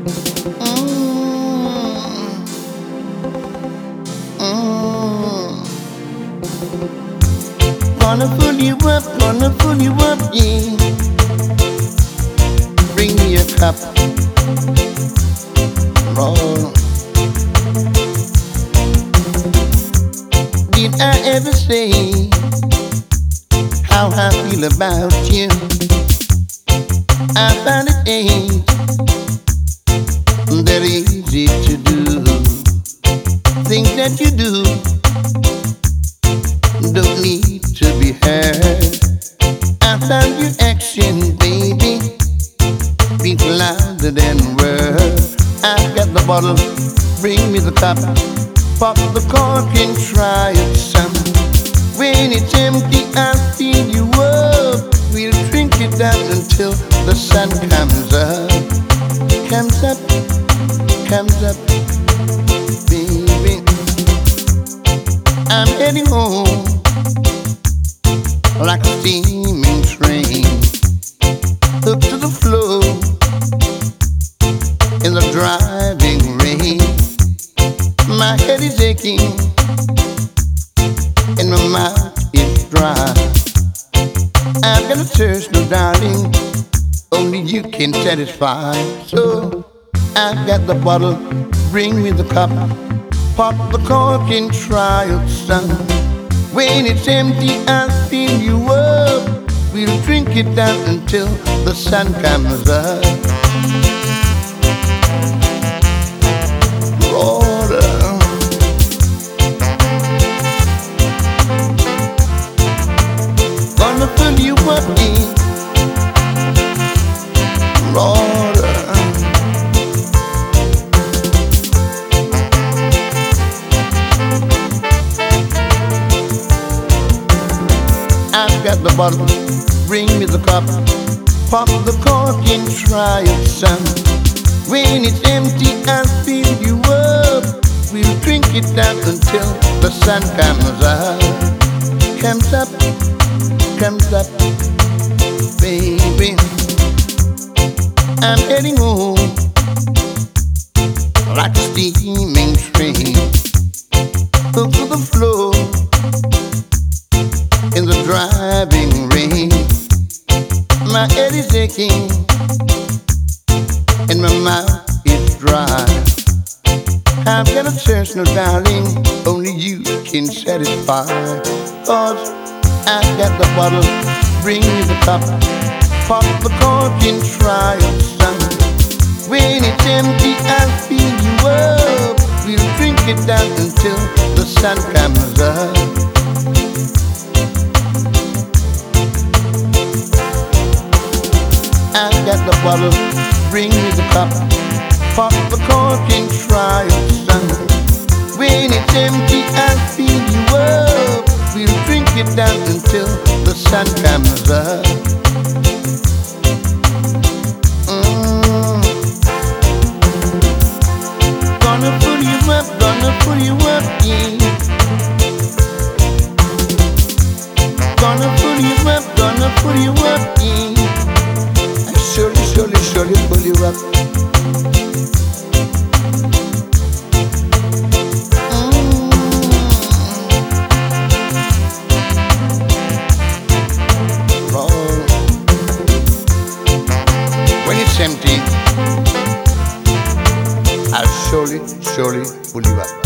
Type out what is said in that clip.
Mm, mm. Gonna pull you up, yeah. Bring me a cup, Lord. Did I ever say how I feel about you? I find it ain't that easy to do. Things that you do don't need to be heard. I found your action, baby, speak louder than words. I've got the bottle, bring me the cup. Pop the cork and try it some. When it's empty, I'll fill you up. We'll drink it down until the sun comes up. Comes up, comes up, baby. I'm heading home like a steaming train, hooked to the floor in the driving rain. My head is aching and my mouth is dry. I've got a thirst, no darling, only you can satisfy. So I've got the bottle, bring me the cup. Pop the cork and try it, son. When it's empty, I'll fill you up. We'll drink it down until the sun comes up. Water. Gonna fill you up in water. I've got the bottle, bring me the cup. Pop the cork and try it, son. When it's empty, I'll fill you up. We'll drink it down until the sun comes up. Comes up, comes up, baby. I'm heading home like a steaming train, hooked to the floor in the driving rain. My head is aching and my mouth is dry. I've got a thirst, no darling, only you can satisfy. Cause I've got the bottle, bring me the cup. Pop the cork and try it, son. When it's empty, I'll fill you up. We'll drink it down until the sun comes up. I've got the bottle, bring me the cup. Pop the cork and try it, son. When it's empty, I'll fill you up. We'll drink it down until the sun comes up. Gonna pull you up, yeah. Gonna pull you up, yeah. Surely pull you up. Roll. When it's empty, I'll surely pull you up.